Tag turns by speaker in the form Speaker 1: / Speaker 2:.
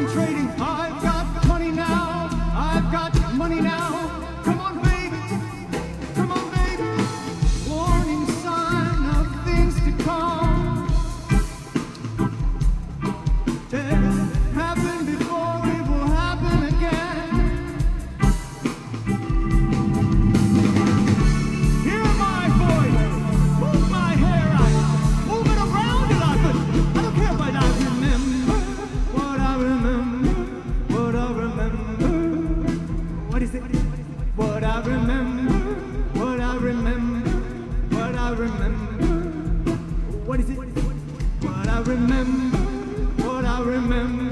Speaker 1: concentrating. I've got money now. I've got money now. Come on, baby. Come on, baby. Warning sign of things to come. It happened before, it will happen again. Hear my voice. Move my hair out. Move it around a lot, but I don't care what I remember. What I remember. What I remember. What is it? What I remember. What I remember. What I remember. What is it? What I remember. What I remember.